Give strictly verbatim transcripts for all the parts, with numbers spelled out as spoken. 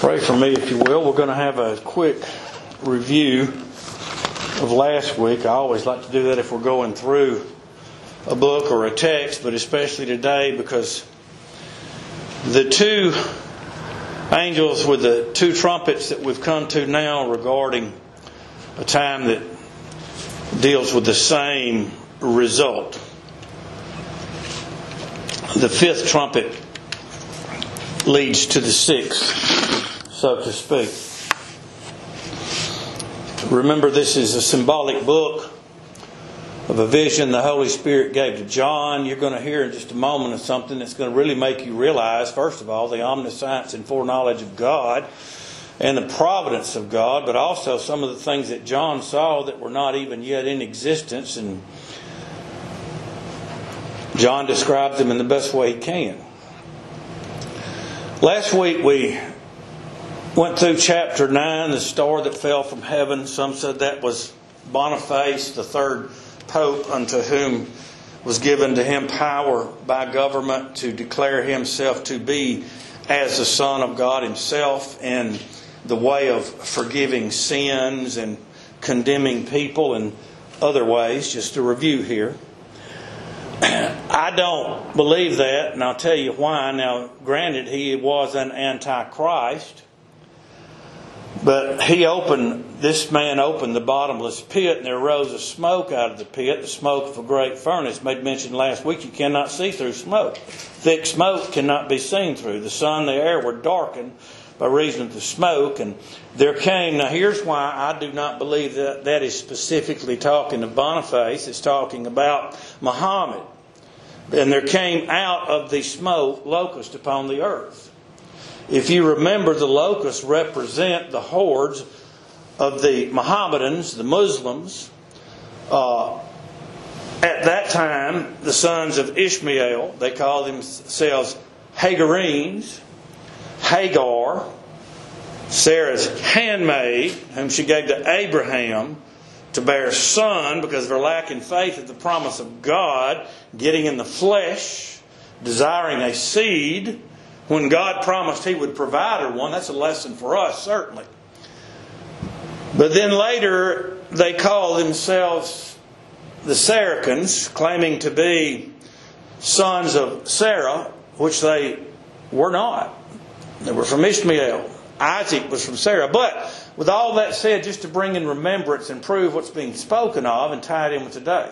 Pray for me, if you will. We're going to have a quick review of last week. I always like to do that if we're going through a book or a text, but especially today because the two angels with the two trumpets that we've come to now regarding a time that deals with the same result. The fifth trumpet leads to the sixth, so to speak. Remember, this is a symbolic book of a vision the Holy Spirit gave to John. You're going to hear in just a moment of something that's going to really make you realize, first of all, the omniscience and foreknowledge of God and the providence of God, but also some of the things that John saw that were not even yet in existence, and John describes them in the best way he can. Last week we went through chapter nine, the star that fell from heaven. Some said that was Boniface, the third pope, unto whom was given to him power by government to declare himself to be as the Son of God himself in the way of forgiving sins and condemning people in other ways. Just a review here. I don't believe that, and I'll tell you why. Now, granted, he was an antichrist, but he opened, this man opened the bottomless pit, and there rose a smoke out of the pit, the smoke of a great furnace. Made mention last week, you cannot see through smoke. Thick smoke cannot be seen through. The sun, the air were darkened by reason of the smoke, and there came, now here's why I do not believe that that is specifically talking of Boniface. It's talking about Muhammad. And there came out of the smoke locusts upon the earth. If you remember, the locusts represent the hordes of the Mohammedans, the Muslims. Uh, at that time, the sons of Ishmael, they called themselves Hagarenes. Hagar, Sarah's handmaid, whom she gave to Abraham to bear a son because of her lack in faith of the promise of God, getting in the flesh, desiring a seed, when God promised He would provide her one. That's a lesson for us, certainly. But then later, they call themselves the Saracens, claiming to be sons of Sarah, which they were not. They were from Ishmael. Isaac was from Sarah. But with all that said, just to bring in remembrance and prove what's being spoken of and tie it in with today.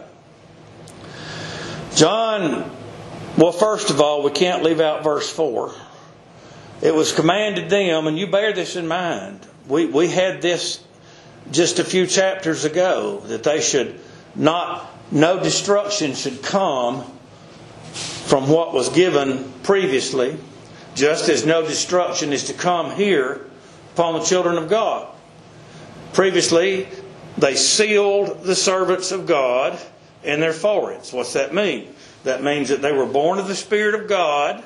John, well, first of all, we can't leave out verse four. It was commanded them, and you bear this in mind. We, we had this just a few chapters ago, that they should not, no destruction should come from what was given previously, just as no destruction is to come here upon the children of God. Previously, they sealed the servants of God in their foreheads. What's that mean? That means that they were born of the Spirit of God.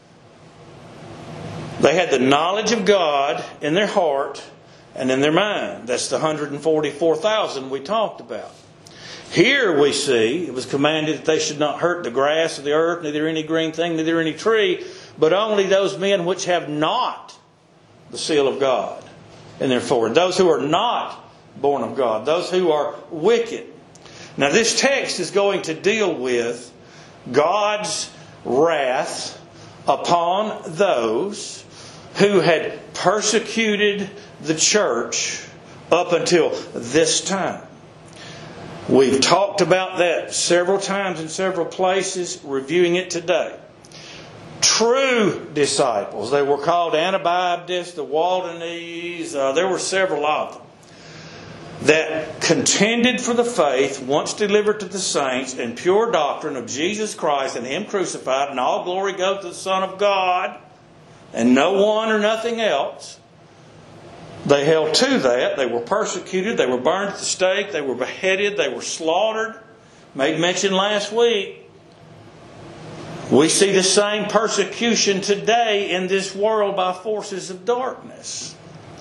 They had the knowledge of God in their heart and in their mind. That's the one hundred forty-four thousand we talked about. Here we see it was commanded that they should not hurt the grass of the earth, neither any green thing, neither any tree, but only those men which have not the seal of God in their forehead. Those who are not born of God. Those who are wicked. Now this text is going to deal with God's wrath upon those who had persecuted the church up until this time. We've talked about that several times in several places, reviewing it today. True disciples, they were called Anabaptists, the Waldenese, uh, there were several of them, that contended for the faith once delivered to the saints and pure doctrine of Jesus Christ and Him crucified, and all glory go to the Son of God and no one or nothing else. They held to that. They were persecuted. They were burned at the stake. They were beheaded. They were slaughtered. Made mention last week. We see the same persecution today in this world by forces of darkness.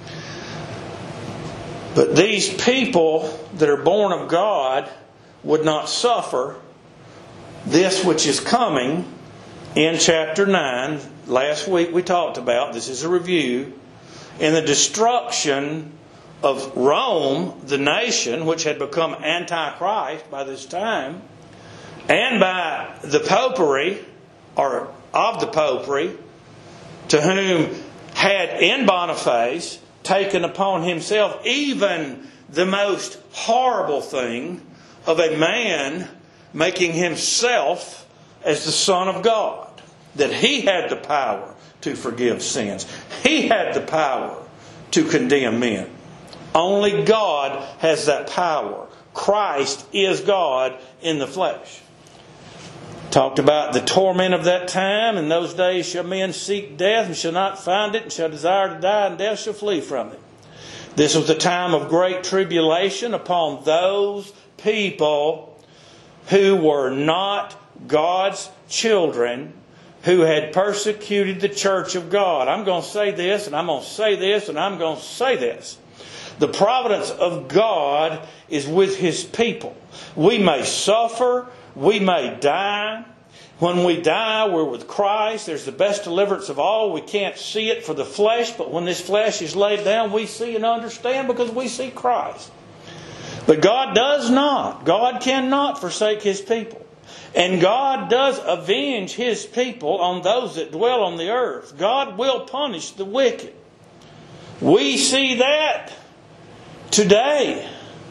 But these people that are born of God would not suffer this which is coming in chapter nine. Last week we talked about, this is a review, in the destruction of Rome, the nation, which had become antichrist by this time, and by the popery, or of the popery, to whom had in Boniface taken upon himself even the most horrible thing of a man making himself as the Son of God. That he had the power to forgive sins. He had the power to condemn men. Only God has that power. Christ is God in the flesh. Talked about the torment of that time. In those days shall men seek death and shall not find it, and shall desire to die, and death shall flee from it. This was the time of great tribulation upon those people who were not God's children, who had persecuted the church of God. I'm going to say this, and I'm going to say this, and I'm going to say this. The providence of God is with His people. We may suffer, we may die. When we die, we're with Christ. There's the best deliverance of all. We can't see it for the flesh, but when this flesh is laid down, we see and understand because we see Christ. But God does not. God cannot forsake His people. And God does avenge His people on those that dwell on the earth. God will punish the wicked. We see that today.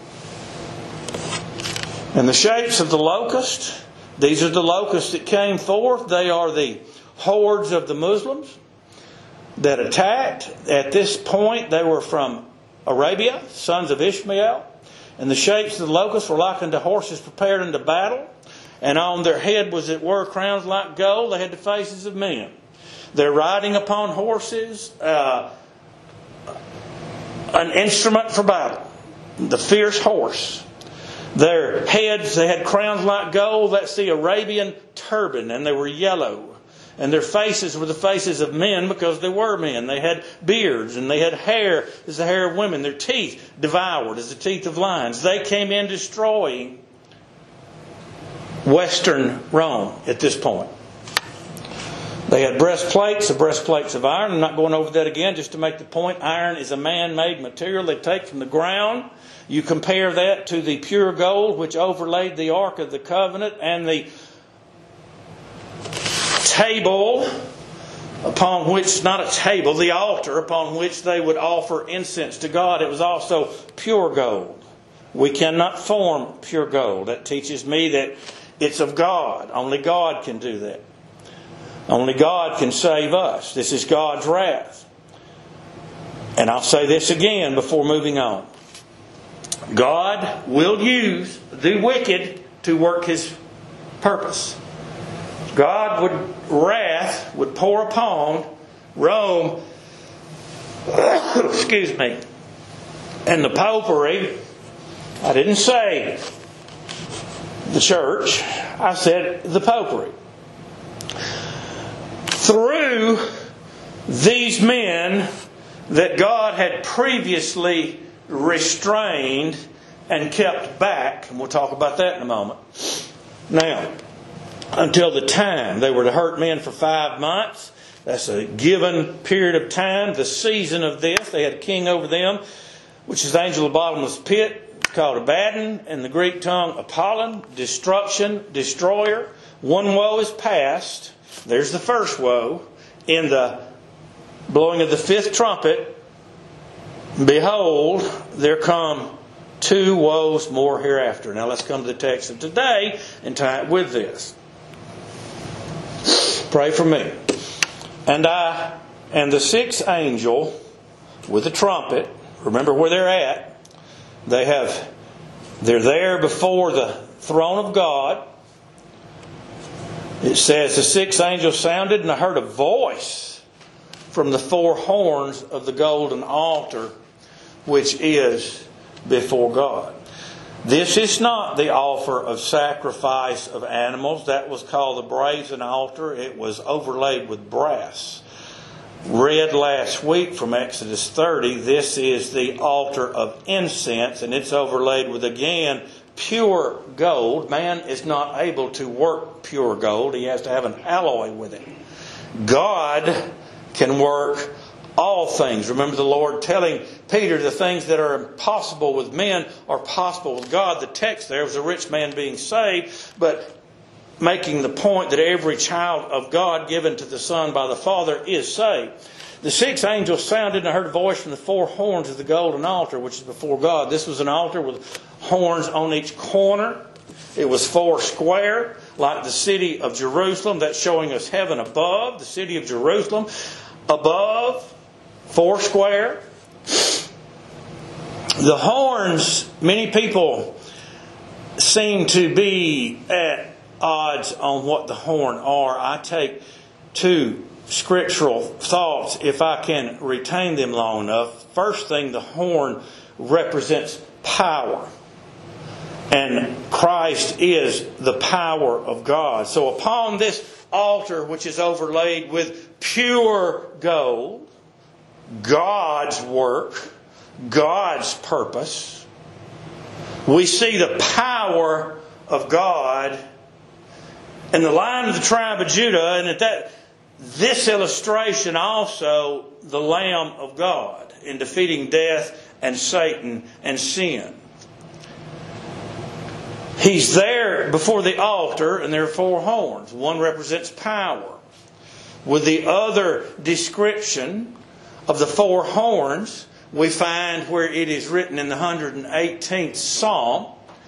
And the shapes of the locust, these are the locusts that came forth. They are the hordes of the Muslims that attacked. At this point, they were from Arabia, sons of Ishmael. And the shapes of the locusts were like unto horses prepared unto battle. And on their head was it were crowns like gold. They had the faces of men. They're riding upon horses, uh, an instrument for battle, the fierce horse. Their heads, they had crowns like gold. That's the Arabian turban, and they were yellow. And their faces were the faces of men because they were men. They had beards, and they had hair as the hair of women. Their teeth devoured as the teeth of lions. They came in destroying Western Rome at this point. They had breastplates, the breastplates of iron. I'm not going over that again, just to make the point. Iron is a man-made material they take from the ground. You compare that to the pure gold which overlaid the Ark of the Covenant, and the table upon which, not a table, the altar upon which they would offer incense to God. It was also pure gold. We cannot form pure gold. That teaches me that it's of God. Only God can do that. Only God can save us. This is God's wrath. And I'll say this again before moving on. God will use the wicked to work His purpose. God would, wrath would pour upon Rome, excuse me, and the popery. I didn't say the church, I said the popery. Through these men that God had previously restrained and kept back, and we'll talk about that in a moment. Now, until the time they were to hurt men for five months, that's a given period of time, the season of this, they had a king over them, which is the angel of the bottomless pit, called Abaddon, in the Greek tongue Apollon, destruction, destroyer. One woe is past. There's the first woe. In the blowing of the fifth trumpet, behold, there come two woes more hereafter. Now let's come to the text of today and tie it with this. Pray for me. And I and the sixth angel with the trumpet, remember where they're at. They have they're there before the throne of God. It says the sixth angel sounded, and I heard a voice from the four horns of the golden altar, which is before God. This is not the offer of sacrifice of animals. That was called the brazen altar. It was overlaid with brass. Read last week from Exodus thirty, this is the altar of incense, and it's overlaid with, again, pure gold. Man is not able to work pure gold. He has to have an alloy with it. God can work all things. Remember the Lord telling Peter the things that are impossible with men are possible with God. The text there was a rich man being saved, but making the point that every child of God given to the Son by the Father is saved. The sixth angel sounded, and I heard a voice from the four horns of the golden altar, which is before God. This was an altar with horns on each corner. It was four square, like the city of Jerusalem. That's showing us heaven above. The city of Jerusalem above, four square. The horns, many people seem to be at odds on what the horn are. I take two scriptural thoughts if I can retain them long enough. First thing, the horn represents power. And Christ is the power of God. So upon this altar, which is overlaid with pure gold, God's work, God's purpose, we see the power of God in the line of the tribe of Judah, and at that, this illustration also the Lamb of God in defeating death and Satan and sin. He's there before the altar, and there are four horns. One represents power. With the other description of the four horns, we find where it is written in the one hundred eighteenth Psalm,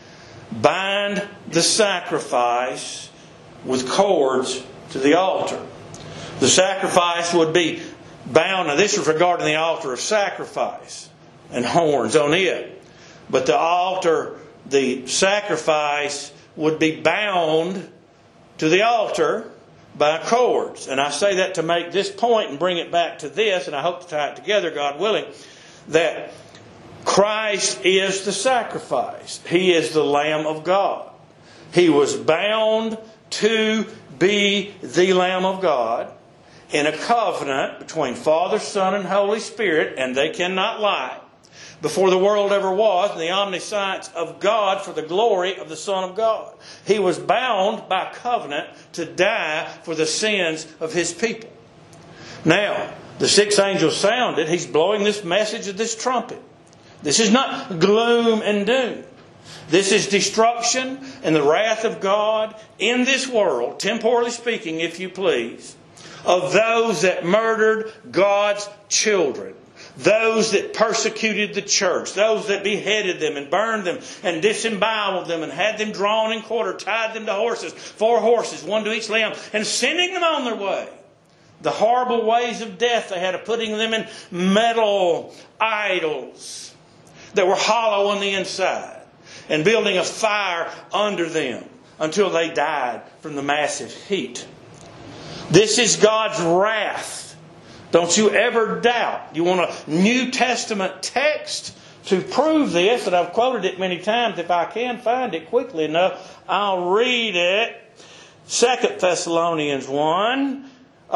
bind the sacrifice with cords to the altar. The sacrifice would be bound. Now this is regarding the altar of sacrifice and horns on it. But the altar, the sacrifice would be bound to the altar by cords. And I say that to make this point and bring it back to this, and I hope to tie it together, God willing, that Christ is the sacrifice. He is the Lamb of God. He was bound to be the Lamb of God in a covenant between Father, Son, and Holy Spirit, and they cannot lie. Before the world ever was, in the omniscience of God for the glory of the Son of God. He was bound by covenant to die for the sins of His people. Now, the sixth angel sounded. He's blowing this message of this trumpet. This is not gloom and doom. This is destruction and the wrath of God in this world, temporally speaking, if you please, of those that murdered God's children. Those that persecuted the church, those that beheaded them and burned them and disemboweled them and had them drawn and quartered, tied them to horses, four horses, one to each limb, and sending them on their way. The horrible ways of death they had of putting them in metal idols that were hollow on the inside and building a fire under them until they died from the massive heat. This is God's wrath. Don't you ever doubt. You want a New Testament text to prove this, and I've quoted it many times. If I can find it quickly enough, I'll read it. Second Thessalonians one.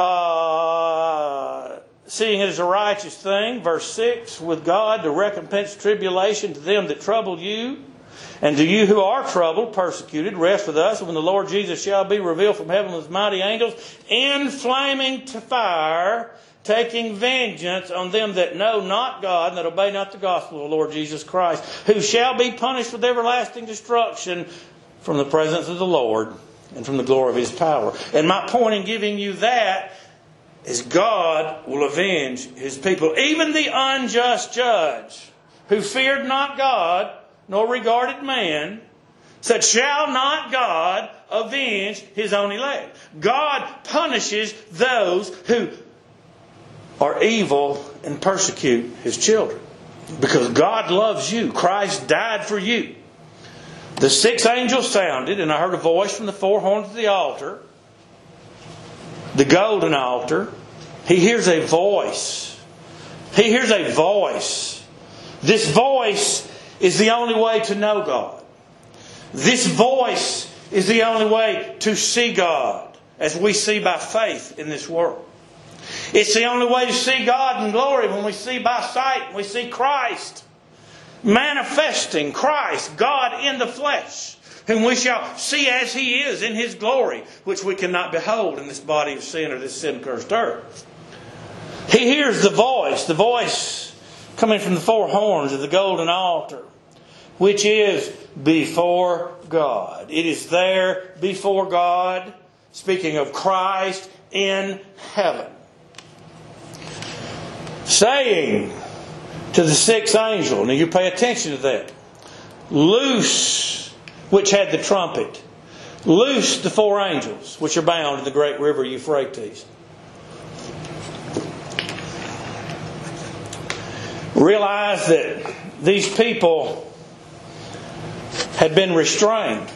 Uh, seeing it is a righteous thing, verse six, with God to recompense tribulation to them that trouble you, and to you who are troubled, persecuted, rest with us when the Lord Jesus shall be revealed from heaven with His mighty angels, in flaming fire, taking vengeance on them that know not God and that obey not the gospel of the Lord Jesus Christ, who shall be punished with everlasting destruction from the presence of the Lord and from the glory of His power. And my point in giving you that is God will avenge His people. Even the unjust judge who feared not God nor regarded man said, shall not God avenge His own elect? God punishes those who are evil and persecute His children. Because God loves you. Christ died for you. The sixth angel sounded, and I heard a voice from the four horns of the altar, the golden altar. He hears a voice. He hears a voice. This voice is the only way to know God. This voice is the only way to see God, as we see by faith in this world. It's the only way to see God in glory when we see by sight. We see Christ manifesting Christ, God in the flesh, whom we shall see as He is in His glory, which we cannot behold in this body of sin or this sin-cursed earth. He hears the voice, the voice coming from the four horns of the golden altar, which is before God. It is there before God, speaking of Christ in heaven, saying to the sixth angel, now you pay attention to that, loose, which had the trumpet, loose the four angels which are bound in the great river Euphrates. Realize that these people had been restrained.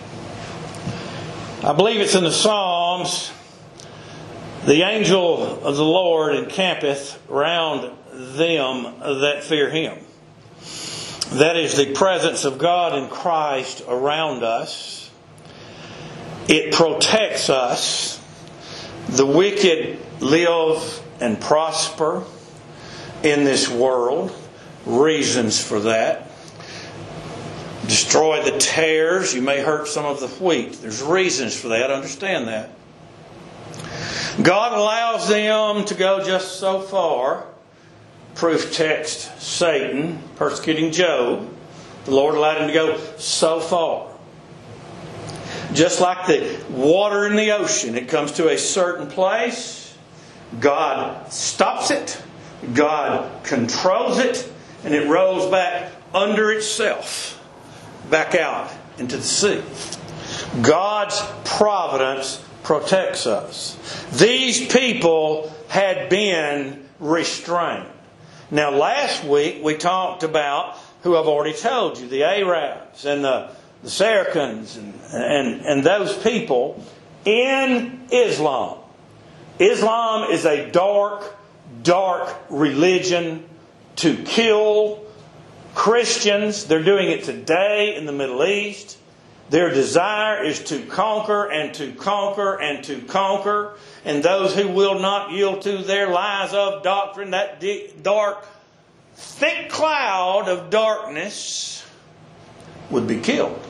I believe it's in the Psalms, the angel of the Lord encampeth round them that fear Him. That is the presence of God in Christ around us. It protects us. The wicked live and prosper in this world. Reasons for that. Destroy the tares. You may hurt some of the wheat. There's reasons for that. Understand that. God allows them to go just so far. Proof text, Satan persecuting Job. The Lord allowed him to go so far. Just like the water in the ocean, it comes to a certain place. God stops it. God controls it. And it rolls back under itself. Back out into the sea. God's providence protects us. These people had been restrained. Now last week we talked about who I've already told you, the Arabs and the, the Saracens and, and, and those people in Islam. Islam is a dark, dark religion to kill Christians. They're doing it today in the Middle East. Their desire is to conquer and to conquer and to conquer. And those who will not yield to their lies of doctrine, that dark, thick cloud of darkness, would be killed.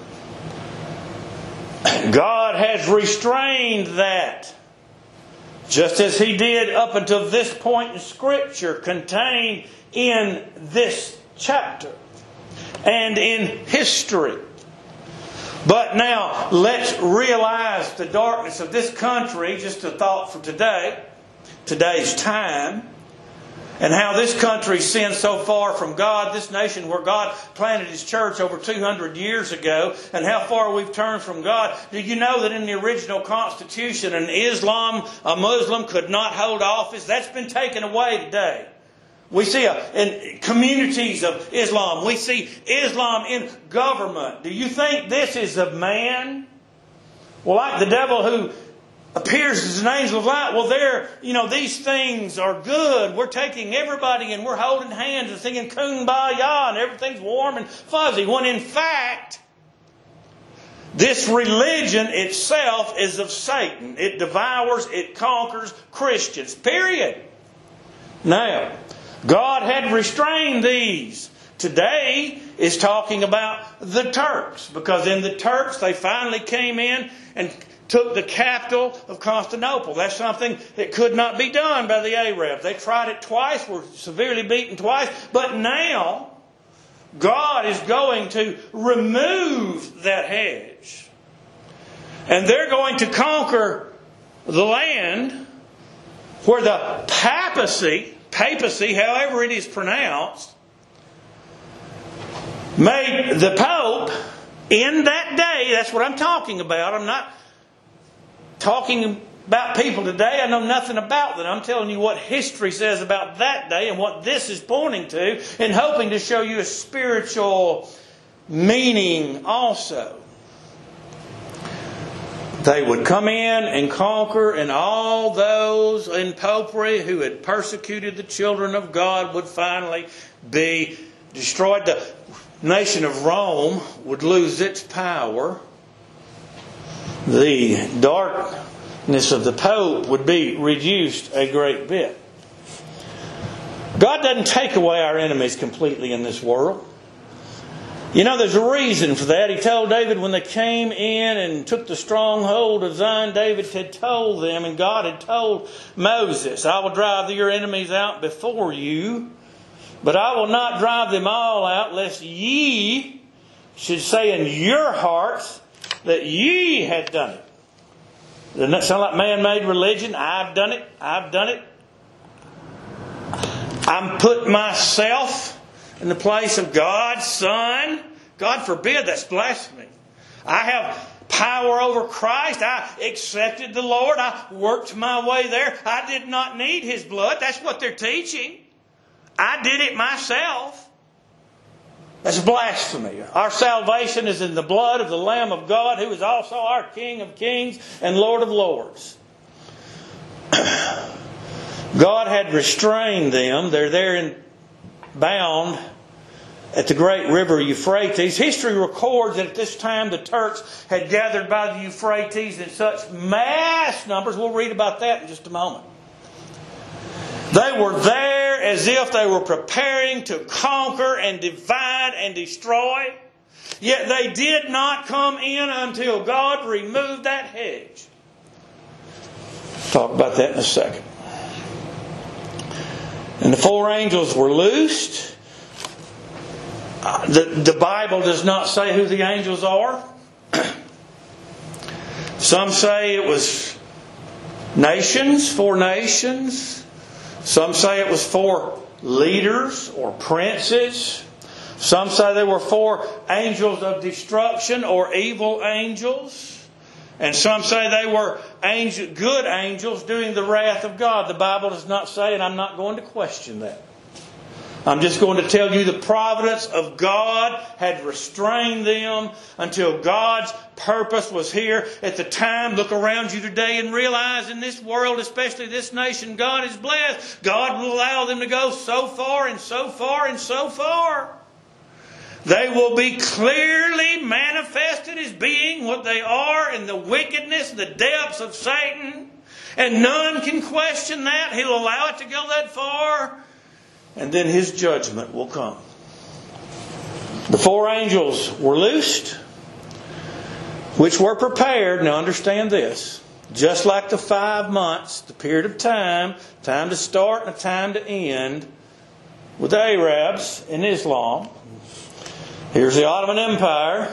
God has restrained that. Just as He did up until this point in Scripture contained in this chapter and in history. But now, let's realize the darkness of this country, just a thought for today, today's time, and how this country sinned so far from God, this nation where God planted His church over two hundred years ago, and how far we've turned from God. Did you know that in the original Constitution, an Islam, a Muslim could not hold office? That's been taken away today. We see a, in communities of Islam, we see Islam in government. Do you think this is of man? Well, like the devil who appears as an angel of light. Well, there, you know, these things are good. We're taking everybody and we're holding hands and singing Kumbaya and everything's warm and fuzzy. When in fact, this religion itself is of Satan. It devours, it conquers Christians. Period. Now, God had restrained these. Today is talking about the Turks. Because in the Turks, they finally came in and took the capital of Constantinople. That's something that could not be done by the Arabs. They tried it twice, were severely beaten twice. But now, God is going to remove that hedge. And they're going to conquer the land where the papacy... papacy, however it is pronounced, made the Pope in that day. That's what I'm talking about. I'm not talking about people today. I know nothing about them. I'm telling you what history says about that day and what this is pointing to, and hoping to show you a spiritual meaning also. They would come in and conquer, and all those in popery who had persecuted the children of God would finally be destroyed. The nation of Rome would lose its power. The darkness of the Pope would be reduced a great bit. God doesn't take away our enemies completely in this world. You know, there's a reason for that. He told David when they came in and took the stronghold of Zion, David had told them, and God had told Moses, I will drive your enemies out before you, but I will not drive them all out, lest ye should say in your hearts that ye had done it. Doesn't that sound like man-made religion? I've done it. I've done it. I'm putting myself in the place of God's Son. God forbid, that's blasphemy. I have power over Christ. I accepted the Lord. I worked my way there. I did not need His blood. That's what they're teaching. I did it myself. That's blasphemy. Our salvation is in the blood of the Lamb of God, who is also our King of kings and Lord of lords. God had restrained them. They're there in, bound at the great river Euphrates. History records that at this time the Turks had gathered by the Euphrates in such mass numbers. We'll read about that in just a moment. They were there as if they were preparing to conquer and divide and destroy. Yet they did not come in until God removed that hedge. Talk about that in a second. And the four angels were loosed. Uh, the, the Bible does not say who the angels are. Some say it was nations, four nations. Some say it was four leaders or princes. Some say they were four angels of destruction or evil angels. And some say they were angel, good angels doing the wrath of God. The Bible does not say, and I'm not going to question that. I'm just going to tell you the providence of God had restrained them until God's purpose was here at the time. Look around you today and realize in this world, especially this nation, God is blessed. God will allow them to go so far and so far and so far. They will be clearly manifested as being what they are in the wickedness, the depths of Satan. And none can question that. He'll allow it to go that far. And then His judgment will come. The four angels were loosed, which were prepared. Now understand this. Just like the five months, the period of time, time to start and a time to end, with the Arabs in Islam. Here's the Ottoman Empire.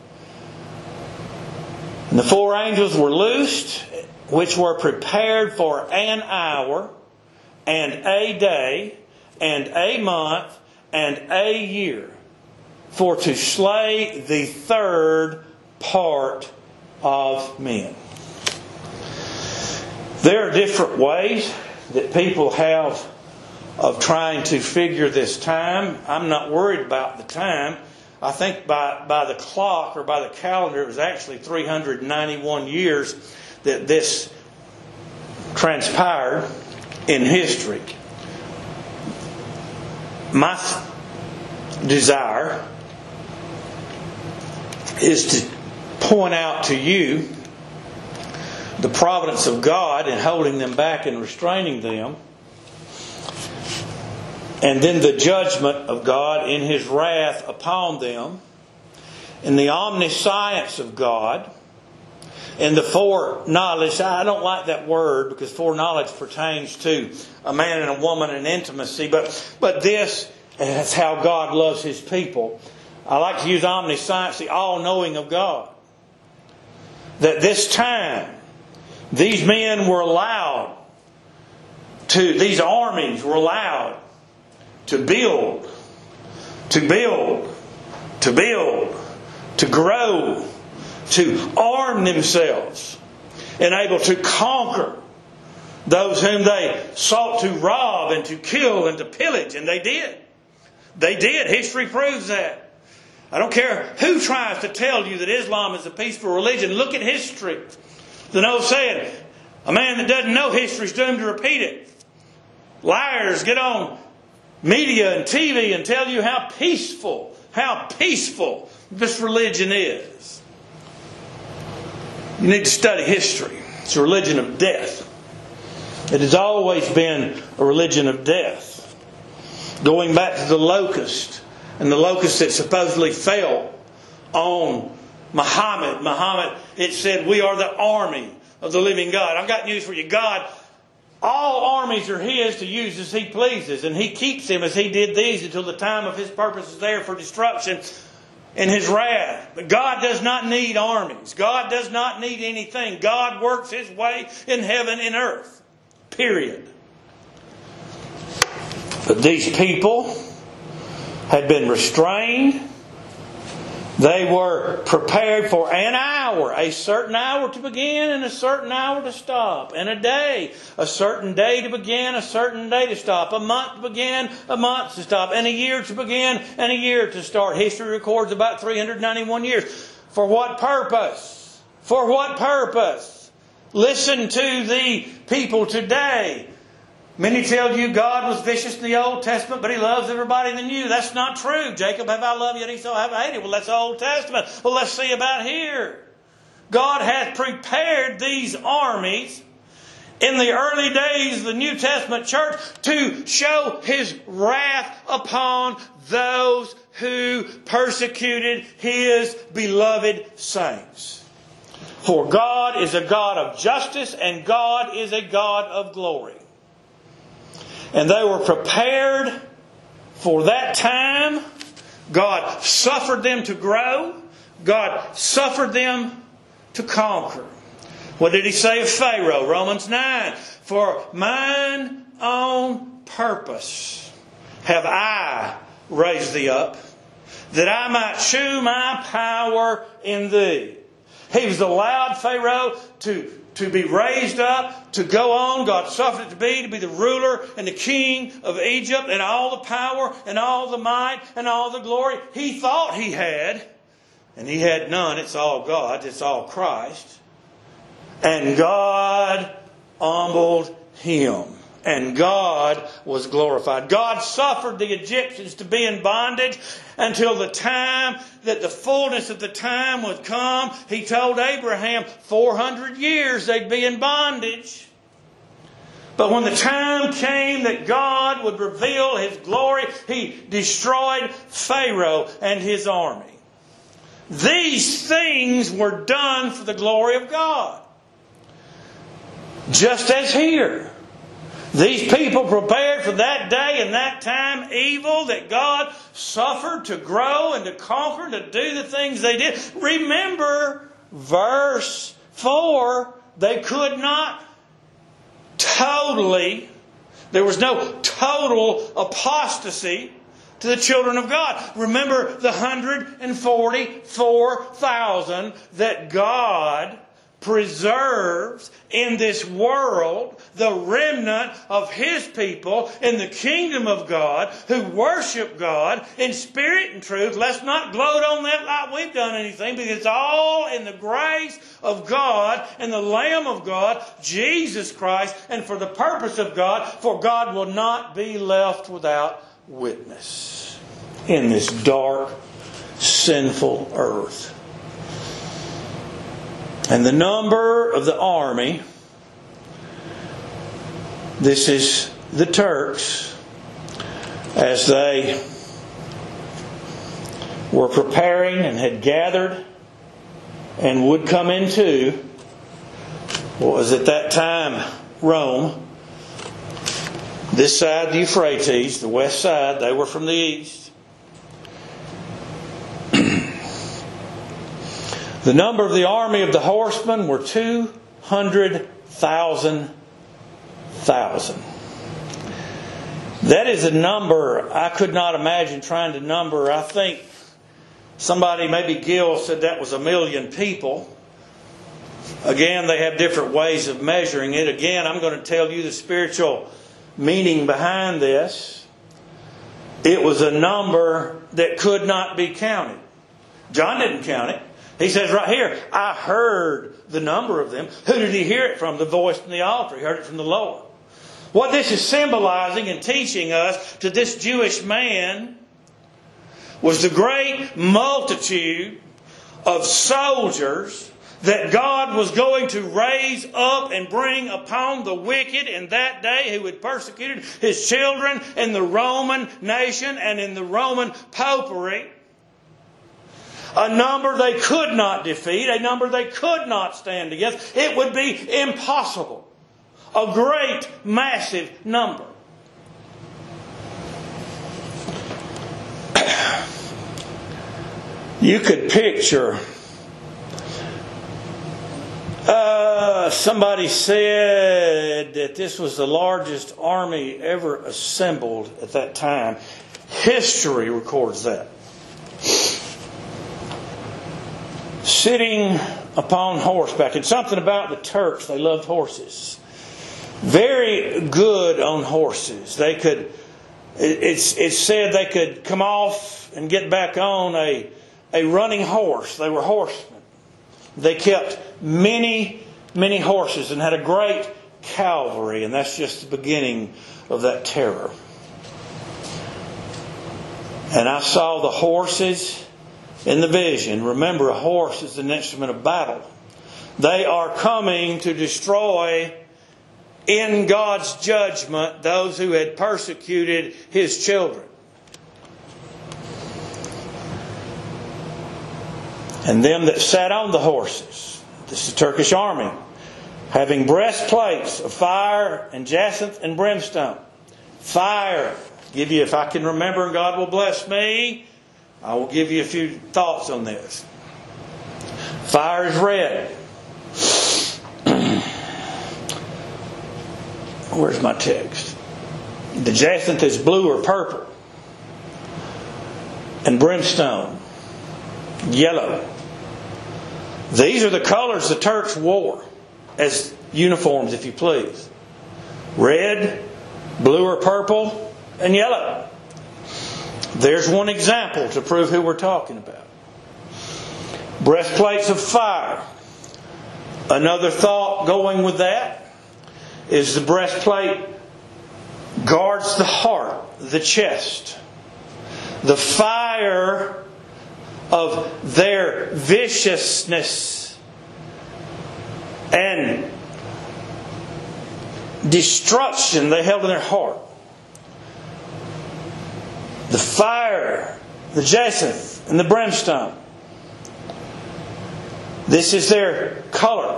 And the four angels were loosed, which were prepared for an hour, and a day, and a month, and a year, for to slay the third part of men. There are different ways that people have of trying to figure this time. I'm not worried about the time. I think by, by the clock or by the calendar, it was actually three hundred ninety-one years that this transpired in history. My desire is to point out to you the providence of God in holding them back and restraining them, and then the judgment of God in His wrath upon them, and the omniscience of God, and the foreknowledge. I don't like that word because foreknowledge pertains to a man and a woman in intimacy, but, but this is how God loves His people. I like to use omniscience, the all-knowing of God. That this time, these men were allowed to, these armies were allowed to build, to build, to build, to grow, to arm themselves, and able to conquer those whom they sought to rob and to kill and to pillage. And they did. They did. History proves that. I don't care who tries to tell you that Islam is a peaceful religion. Look at history. There's an old saying, a man that doesn't know history is doomed to repeat it. Liars get on media and T V and tell you how peaceful, how peaceful this religion is. You need to study history. It's a religion of death. It has always been a religion of death. Going back to the locust and the locust that supposedly fell on Muhammad. Muhammad, it said, we are the army of the living God. I've got news for you. God, all armies are His to use as He pleases. And He keeps them as He did these until the time of His purpose is there for destruction in His wrath. But God does not need armies. God does not need anything. God works His way in heaven and earth. Period. But these people had been restrained. They were prepared for an hour, a certain hour to begin and a certain hour to stop. And a day, a certain day to begin, a certain day to stop. A month to begin, a month to stop. And a year to begin and a year to start. History records about three hundred ninety-one years. For what purpose? For what purpose? Listen to the people today. Many tell you God was vicious in the Old Testament, but He loves everybody in the New. That's not true. Jacob, have I loved you, and Esau have I hated? Well, that's the Old Testament. Well, let's see about here. God hath prepared these armies in the early days of the New Testament church to show His wrath upon those who persecuted His beloved saints. For God is a God of justice, and God is a God of glory. And they were prepared for that time. God suffered them to grow. God suffered them to conquer. What did He say of Pharaoh? Romans nine. For mine own purpose have I raised thee up, that I might shew my power in thee. He was allowed, Pharaoh, to To be raised up, to go on. God suffered it to be, to be the ruler and the king of Egypt, and all the power and all the might and all the glory he thought he had. And he had none. It's all God. It's all Christ. And God humbled him. And God was glorified. God suffered the Egyptians to be in bondage until the time that the fullness of the time would come. He told Abraham four hundred years they'd be in bondage. But when the time came that God would reveal His glory, He destroyed Pharaoh and his army. These things were done for the glory of God. Just as here. These people prepared for that day and that time evil that God suffered to grow and to conquer, to do the things they did. Remember verse four, they could not totally, there was no total apostasy to the children of God. Remember the one hundred forty-four thousand that God preserves in this world, the remnant of His people in the kingdom of God who worship God in spirit and truth. Let's not gloat on that like we've done anything, because it's all in the grace of God and the Lamb of God, Jesus Christ, and for the purpose of God, for God will not be left without witness in this dark, sinful earth. And the number of the army, this is the Turks, as they were preparing and had gathered and would come into what was at that time Rome. This side, the Euphrates, the west side, they were from the east. The number of the army of the horsemen were two hundred thousand thousand. That is a number I could not imagine trying to number. I think somebody, maybe Gill, said that was a million people. Again, they have different ways of measuring it. Again, I'm going to tell you the spiritual meaning behind this. It was a number that could not be counted. John didn't count it. He says right here, I heard the number of them. Who did he hear it from? The voice from the altar. He heard it from the Lord. What this is symbolizing and teaching us to this Jewish man was the great multitude of soldiers that God was going to raise up and bring upon the wicked in that day who had persecuted His children in the Roman nation and in the Roman popery. A number they could not defeat, a number they could not stand against. It would be impossible. A great, massive number. You could picture, uh, somebody said that this was the largest army ever assembled at that time. History records that. Sitting upon horseback. And something about the Turks, they loved horses. Very good on horses. They could, it's, it's said they could come off and get back on a, a running horse. They were horsemen. They kept many, many horses and had a great cavalry. And that's just the beginning of that terror. And I saw the horses in the vision. Remember, a horse is an instrument of battle. They are coming to destroy, in God's judgment, those who had persecuted His children. And them that sat on the horses, this is the Turkish army, having breastplates of fire and jacinth and brimstone. Fire. Give you, if I can remember, and God will bless me, I will give you a few thoughts on this. Fire is red. Where's my text? The jacinth is blue or purple. And brimstone, yellow. These are the colors the Turks wore as uniforms, if you please. Red, blue or purple, and yellow. There's one example to prove who we're talking about. Breastplates of fire. Another thought going with that is the breastplate guards the heart, the chest. The fire of their viciousness and destruction they held in their heart. The fire, the jacinth, and the brimstone. This is their color.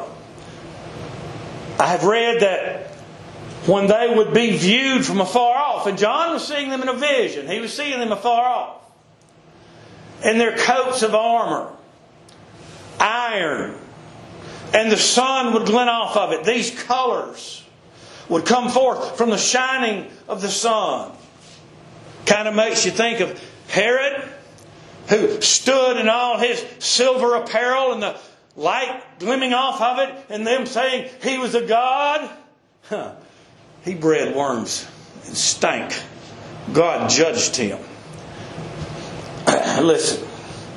I have read that when they would be viewed from afar off, and John was seeing them in a vision, he was seeing them afar off, in their coats of armor, iron, and the sun would glint off of it. These colors would come forth from the shining of the sun. Kind of makes you think of Herod, who stood in all his silver apparel and the light gleaming off of it, and them saying he was a god. Huh. He bred worms and stank. God judged him. Listen.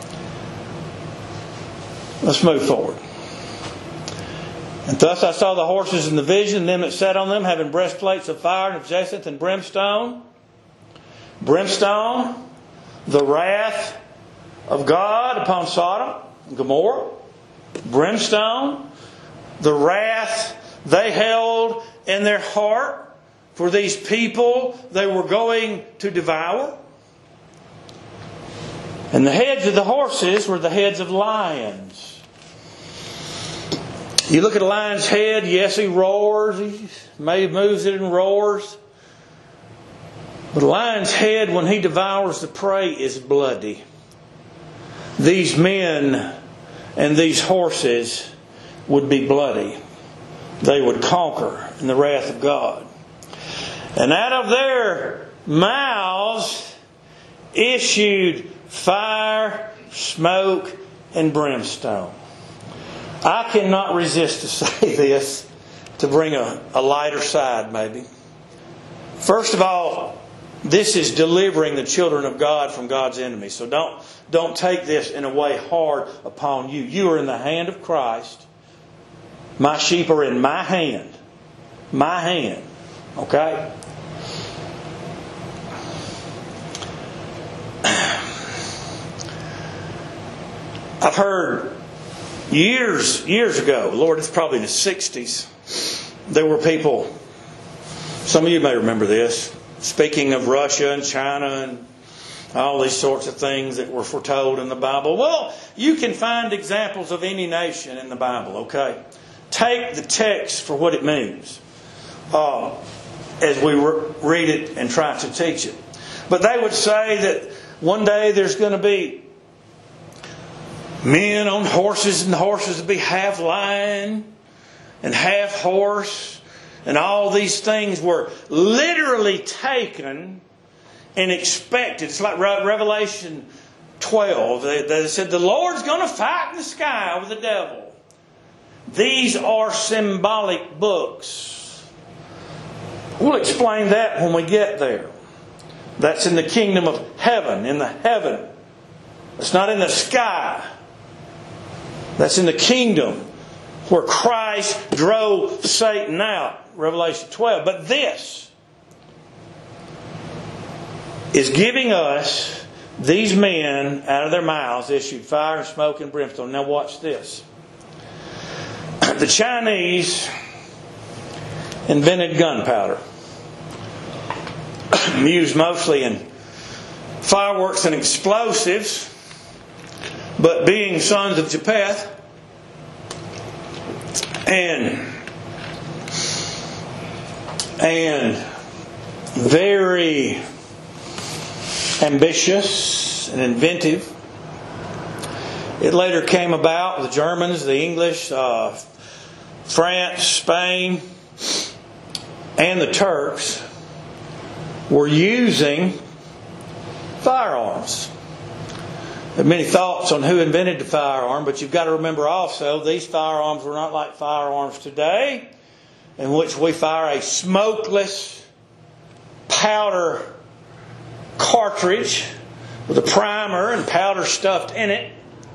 Let's move forward. And thus I saw the horses in the vision, them that sat on them, having breastplates of fire and of jacinth and brimstone. Brimstone, the wrath of God upon Sodom and Gomorrah. Brimstone, the wrath they held in their heart for these people they were going to devour. And the heads of the horses were the heads of lions. You look at a lion's head, yes, he roars, he maybe moves it and roars. But a lion's head, when he devours the prey, is bloody. These men and these horses would be bloody. They would conquer in the wrath of God. And out of their mouths issued fire, smoke, and brimstone. I cannot resist to say this, to bring a, a lighter side maybe. First of all, this is delivering the children of God from God's enemies. So don't, don't take this in a way hard upon you. You are in the hand of Christ. My sheep are in my hand. My hand. Okay? I've heard Years, years ago, Lord, it's probably the sixties, there were people, some of you may remember this, speaking of Russia and China and all these sorts of things that were foretold in the Bible. Well, you can find examples of any nation in the Bible, okay? Take the text for what it means uh, as we re- read it and try to teach it. But they would say that one day there's going to be men on horses, and the horses will be half lion and half horse. And all these things were literally taken and expected. It's like Revelation twelve. They, they said the Lord's going to fight in the sky with the devil. These are symbolic books. We'll explain that when we get there. That's in the kingdom of heaven, in the heaven. It's not in the sky. That's in the kingdom where Christ drove Satan out. Revelation twelve. But this is giving us, these men out of their mouths issued fire and smoke and brimstone. Now watch this. The Chinese invented gunpowder. Used mostly in fireworks and explosives. But being sons of Japheth and and very ambitious and inventive, it later came about. The Germans, the English, uh, France, Spain, and the Turks were using firearms. There are many thoughts on who invented the firearm, but you've got to remember also these firearms were not like firearms today, in which we fire a smokeless powder cartridge with a primer and powder stuffed in it.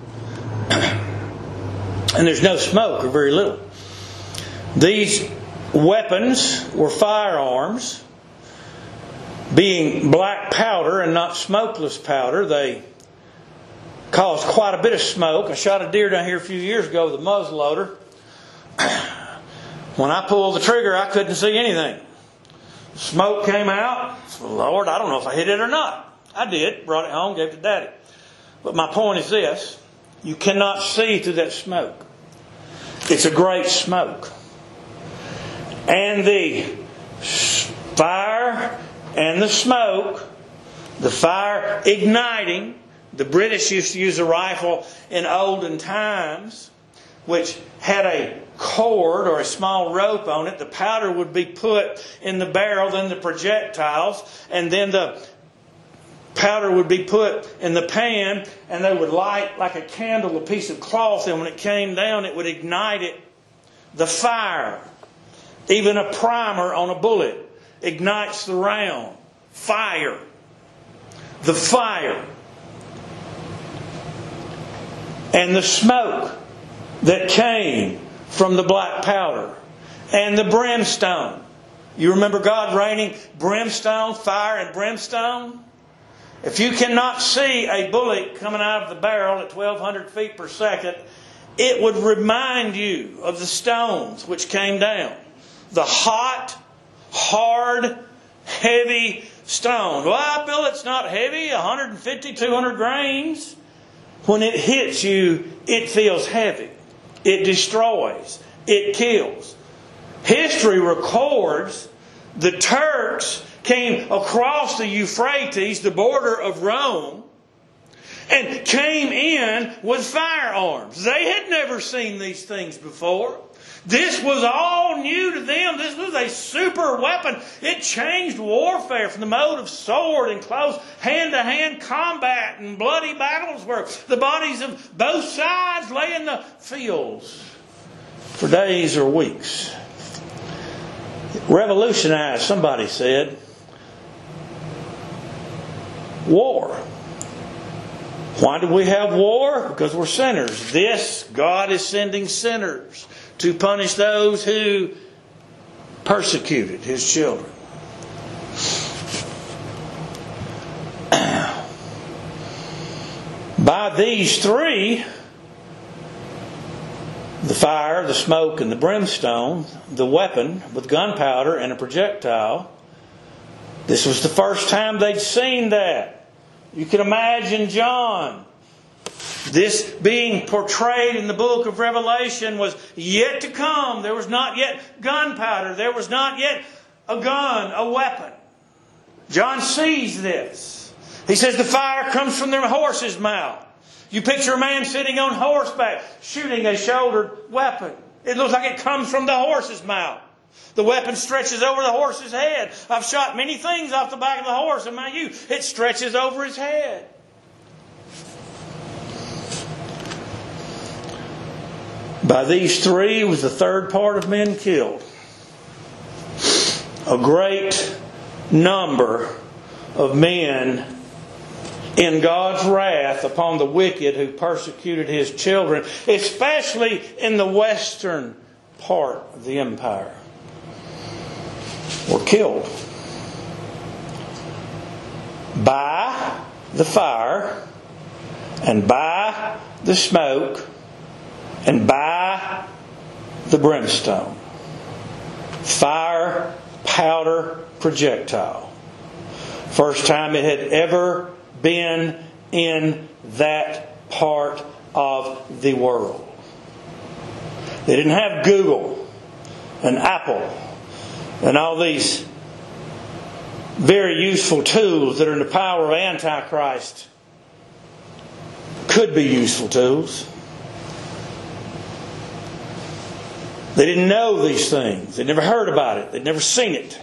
And there's no smoke, or very little. These weapons were firearms. Being black powder and not smokeless powder, they caused quite a bit of smoke. I shot a deer down here a few years ago with a muzzleloader. When I pulled the trigger, I couldn't see anything. Smoke came out. Lord, I don't know if I hit it or not. I did. Brought it home, gave it to Daddy. But my point is this. You cannot see through that smoke. It's a great smoke. And the fire and the smoke, the fire igniting. The British used to use a rifle in olden times, which had a cord or a small rope on it. The powder would be put in the barrel, then the projectiles, and then the powder would be put in the pan, and they would light like a candle a piece of cloth, and when it came down, it would ignite it. The fire, even a primer on a bullet, ignites the round. Fire. The fire. And the smoke that came from the black powder. And the brimstone. You remember God raining brimstone, fire and brimstone? If you cannot see a bullet coming out of the barrel at twelve hundred feet per second, it would remind you of the stones which came down. The hot, hard, heavy stone. Well, Bill, it's not heavy, one fifty, two hundred grains. When it hits you, it feels heavy. It destroys. It kills. History records the Turks came across the Euphrates, the border of Rome, and came in with firearms. They had never seen these things before. This was all new to them. This was a super weapon. It changed warfare from the mode of sword and close hand-to-hand combat and bloody battles where the bodies of both sides lay in the fields for days or weeks. It revolutionized, somebody said, war. Why do we have war? Because we're sinners. This, God is sending sinners to punish those who persecuted His children. By these three, The fire, the smoke, and the brimstone, the weapon with gunpowder and a projectile. This was the first time they'd seen that. You can imagine John. This being portrayed in the book of Revelation was yet to come. There was not yet gunpowder. There was not yet a gun, a weapon. John sees this. He says the fire comes from their horse's mouth. You picture a man sitting on horseback shooting a shouldered weapon. It looks like it comes from the horse's mouth. The weapon stretches over the horse's head. I've shot many things off the back of the horse in my youth. It stretches over his head. By these three was the third part of men killed. A great number of men in God's wrath upon the wicked who persecuted His children, especially in the western part of the empire, were killed by the fire and by the smoke and by the brimstone. Fire, powder, projectile. First time it had ever been in that part of the world. They didn't have Google and Apple and all these very useful tools that are in the power of Antichrist. Could be useful tools. They didn't know these things. They'd never heard about it. They'd never seen it.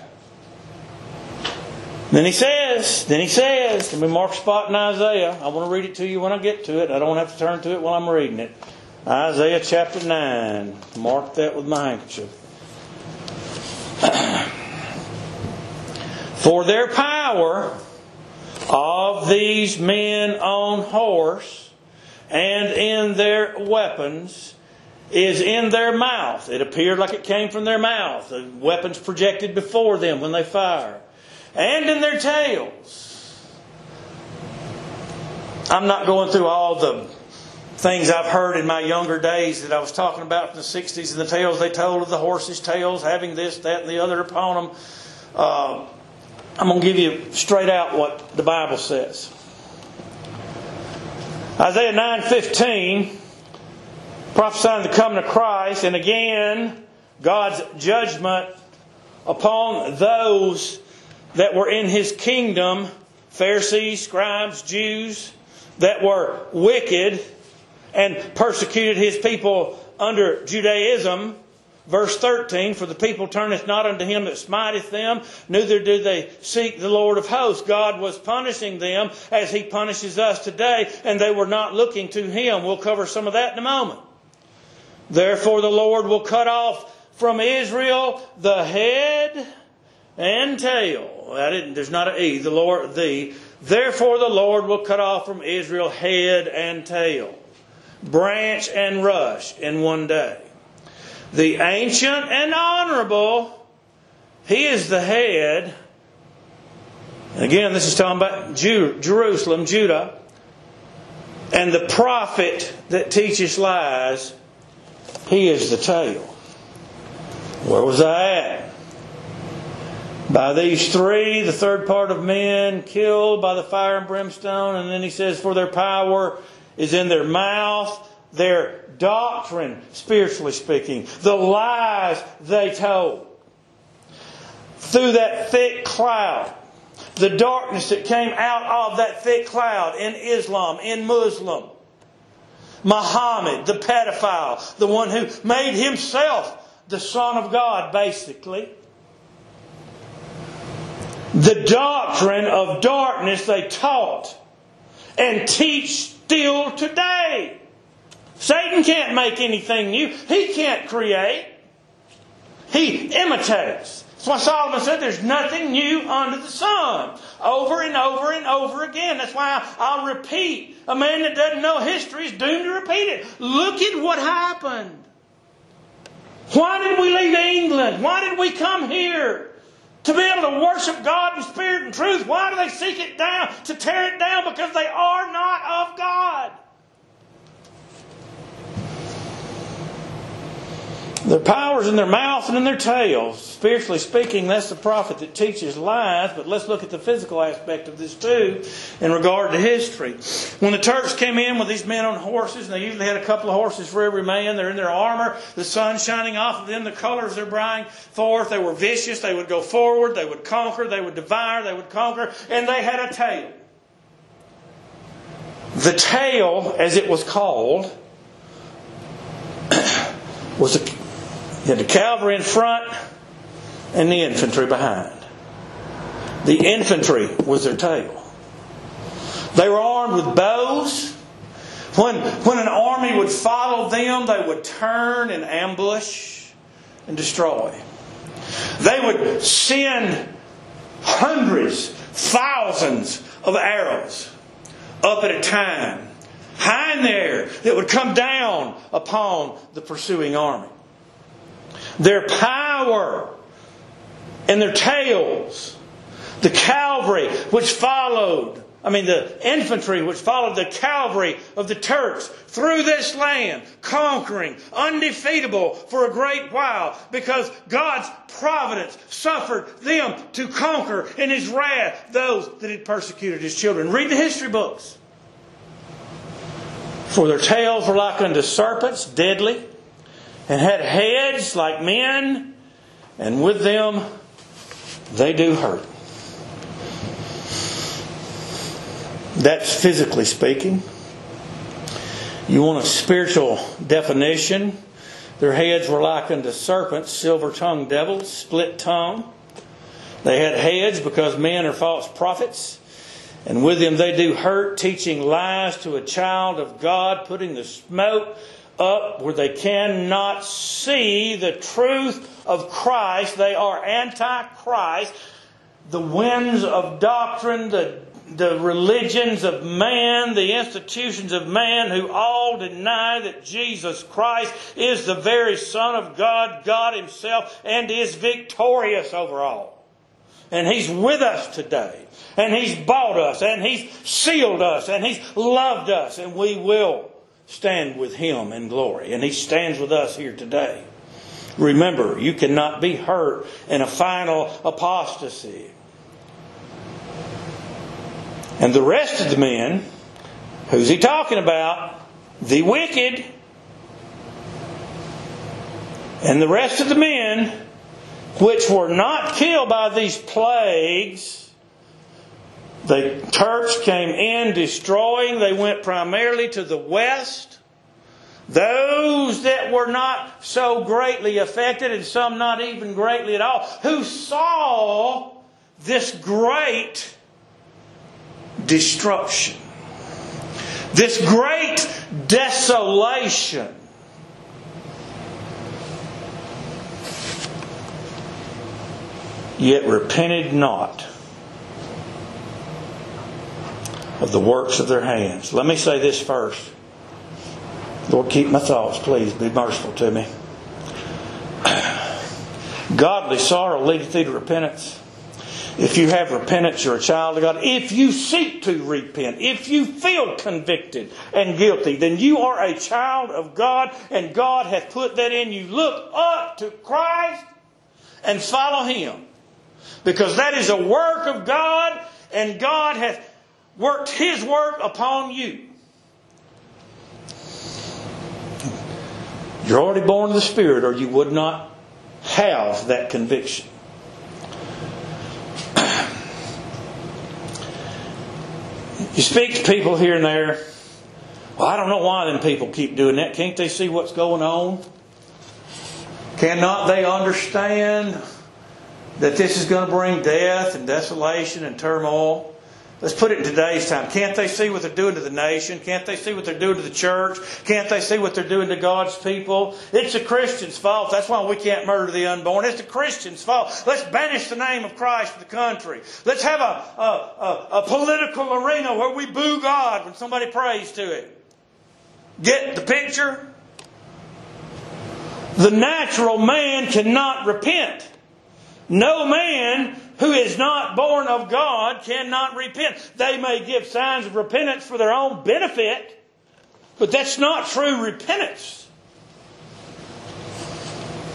Then he says, then he says, let me mark a spot in Isaiah. I want to read it to you when I get to it. I don't have to turn to it while I'm reading it. Isaiah chapter nine. Mark that with my handkerchief. For their power of these men on horse and in their weapons is in their mouth. It appeared like it came from their mouth. The weapons projected before them when they fire. And in their tails. I'm not going through all the things I've heard in my younger days that I was talking about in the sixties and the tales they told of the horses' tails having this, that, and the other upon them. Uh, I'm going to give you straight out what the Bible says. Isaiah nine fifteen, prophesying the coming of Christ, and again, God's judgment upon those that were in His kingdom, Pharisees, scribes, Jews, that were wicked and persecuted His people under Judaism. Verse thirteen, for the people turneth not unto Him that smiteth them, neither do they seek the Lord of hosts. God was punishing them as He punishes us today, and they were not looking to Him. We'll cover some of that in a moment. Therefore the Lord will cut off from Israel the head and tail. I didn't, there's not an E. The Lord, the. Therefore the Lord will cut off from Israel head and tail, branch and rush in one day. The ancient and honorable, He is the head. And again, this is talking about Jew, Jerusalem, Judah. And the prophet that teaches lies, he is the tail. Where was I at? By these three, the third part of men killed by the fire and brimstone. And then he says, for their power is in their mouth, their doctrine, spiritually speaking, the lies they told. Through that thick cloud, the darkness that came out of that thick cloud in Islam, in Muslim, Muhammad, the pedophile, the one who made himself the Son of God, basically. The doctrine of darkness they taught and teach still today. Satan can't make anything new. He can't create. He imitates. That's why Solomon said there's nothing new under the sun. Over and over and over again. That's why I'll repeat. A man that doesn't know history is doomed to repeat it. Look at what happened. Why did we leave England? Why did we come here? To be able to worship God in spirit and truth. Why do they seek it down? To tear it down because they are not of God. Their power's in their mouth and in their tail. Spiritually speaking, that's the prophet that teaches lies. But let's look at the physical aspect of this too in regard to history. When the Turks came in with these men on horses, and they usually had a couple of horses for every man. They're in their armor. The sun shining off of them. The colors they're bringing forth. They were vicious. They would go forward. They would conquer. They would devour. They would conquer. And they had a tail. The tail, as it was called, was a You had the cavalry in front and the infantry behind. The infantry was their tail. They were armed with bows. When, when an army would follow them, they would turn and ambush and destroy. They would send hundreds, thousands of arrows up at a time, high in the air, that would come down upon the pursuing army. Their power and their tails, the cavalry which followed, I mean the infantry which followed the cavalry of the Turks through this land, conquering, undefeatable for a great while, because God's providence suffered them to conquer in His wrath those that had persecuted His children. Read the history books. For their tails were like unto serpents, deadly, and had heads like men, and with them they do hurt. That's physically speaking. You want a spiritual definition? Their heads were like unto serpents, silver-tongued devils, split tongue. They had heads because men are false prophets. And with them they do hurt, teaching lies to a child of God, putting the smoke up where they cannot see the truth of Christ. They are anti-Christ. The winds of doctrine, the, the religions of man, the institutions of man, who all deny that Jesus Christ is the very Son of God, God Himself, and is victorious over all. And He's with us today. And He's bought us. And He's sealed us. And He's loved us. And we will stand with Him in glory. And He stands with us here today. Remember, you cannot be hurt in a final apostasy. And the rest of the men, who's He talking about? The wicked. And the rest of the men, which were not killed by these plagues. The Turks came in destroying. They went primarily to the west. Those that were not so greatly affected, and some not even greatly at all, who saw this great destruction, this great desolation, yet repented not of the works of their hands. Let me say this first. Lord, keep my thoughts, please. Be merciful to me. Godly sorrow leadeth thee to repentance. If you have repentance, you're a child of God. If you seek to repent, if you feel convicted and guilty, then you are a child of God, and God hath put that in you. Look up to Christ and follow Him, because that is a work of God, and God hath worked His work upon you. You're already born of the Spirit, or you would not have that conviction. You speak to people here and there. Well, I don't know why them people keep doing that. Can't they see what's going on? Cannot they understand that this is going to bring death and desolation and turmoil? Let's put it in today's time. Can't they see what they're doing to the nation? Can't they see what they're doing to the church? Can't they see what they're doing to God's people? It's the Christian's fault. That's why we can't murder the unborn. It's the Christian's fault. Let's banish the name of Christ from the country. Let's have a, a, a, a political arena where we boo God when somebody prays to Him. Get the picture? The natural man cannot repent. No man who is not born of God cannot repent. They may give signs of repentance for their own benefit, but that's not true repentance.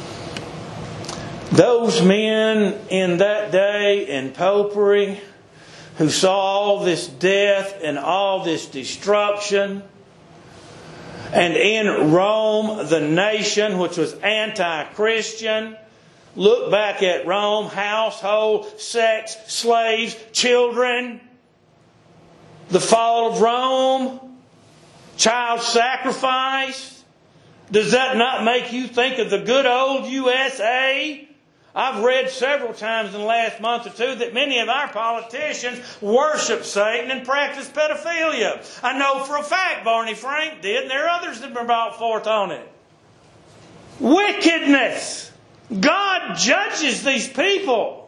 Those men in that day in popery who saw all this death and all this destruction, and in Rome, the nation which was anti-Christian, look back at Rome, household, sex, slaves, children, the fall of Rome, child sacrifice. Does that not make you think of the good old U S A? I've read several times in the last month or two that many of our politicians worship Satan and practice pedophilia. I know for a fact Barney Frank did, and there are others that have been brought forth on it. Wickedness. God judges these people.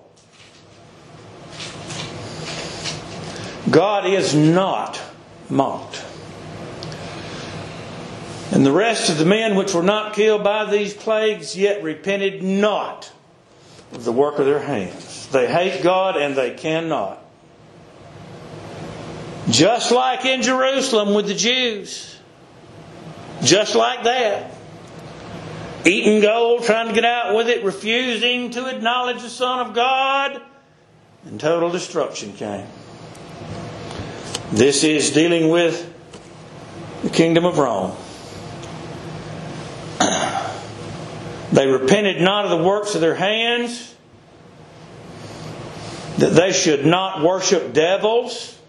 God is not mocked. And the rest of the men which were not killed by these plagues yet repented not of the work of their hands. They hate God and they cannot. Just like in Jerusalem with the Jews. Just like that. Eating gold, trying to get out with it, refusing to acknowledge the Son of God, and total destruction came. This is dealing with the kingdom of Rome. They repented not of the works of their hands, that they should not worship devils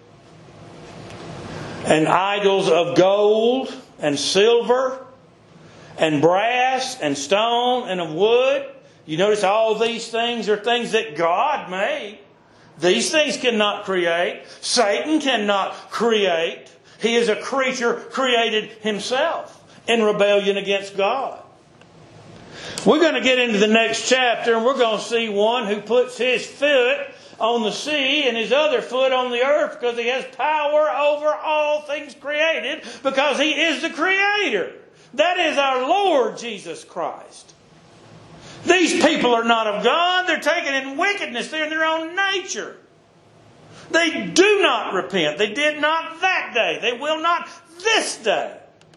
and idols of gold and silver and brass and stone and of wood. You notice all these things are things that God made. These things cannot create. Satan cannot create. He is a creature created himself in rebellion against God. We're going to get into the next chapter and we're going to see one who puts his foot on the sea and his other foot on the earth because he has power over all things created because he is the Creator. That is our Lord Jesus Christ. These people are not of God. They're taken in wickedness. They're in their own nature. They do not repent. They did not that day. They will not this day.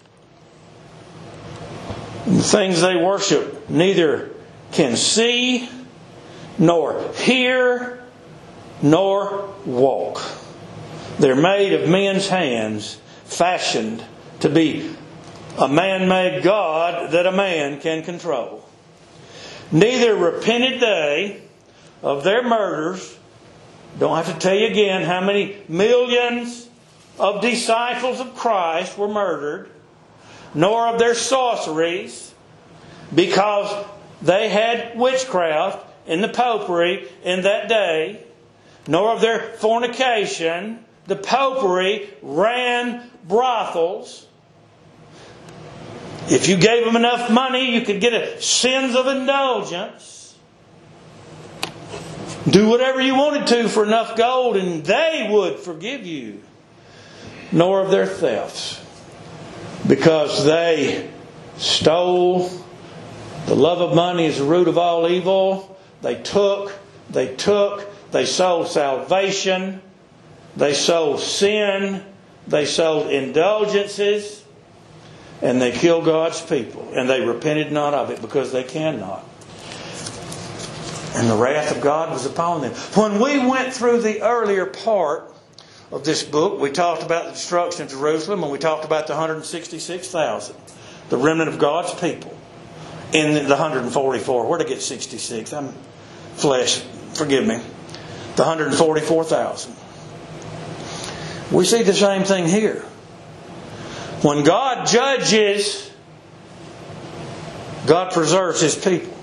The things they worship neither can see, nor hear, nor walk. They're made of men's hands, fashioned to be a man-made God that a man can control. Neither repented they of their murders. Don't have to tell you again how many millions of disciples of Christ were murdered, nor of their sorceries, because they had witchcraft in the popery in that day, nor of their fornication. The popery ran brothels. If you gave them enough money, you could get a sins of indulgence. Do whatever you wanted to for enough gold and they would forgive you. Nor of their thefts. Because they stole. The love of money is the root of all evil. They took, they took, they sold salvation. They sold sin. They sold indulgences. And they killed God's people. And they repented not of it because they cannot. And the wrath of God was upon them. When we went through the earlier part of this book, we talked about the destruction of Jerusalem and we talked about the one hundred sixty-six thousand. The remnant of God's people. In the one hundred forty-four. Where'd I get sixty-six? I'm flesh. Forgive me. The one hundred forty-four thousand. We see the same thing here. When God judges, God preserves His people.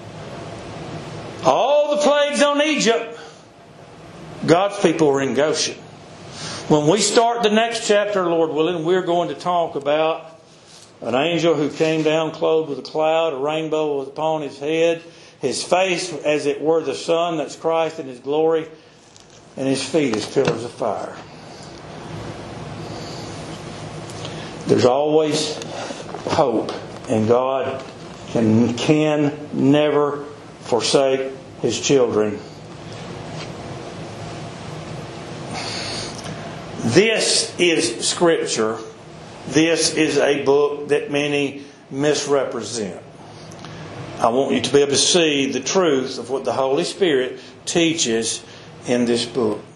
All the plagues on Egypt, God's people were in Goshen. When we start the next chapter, Lord willing, we're going to talk about an angel who came down clothed with a cloud, a rainbow was upon his head, his face as it were the sun, that's Christ in His glory, and his feet as pillars of fire. There's always hope, and God can, can never forsake His children. This is Scripture. This is a book that many misrepresent. I want you to be able to see the truth of what the Holy Spirit teaches in this book.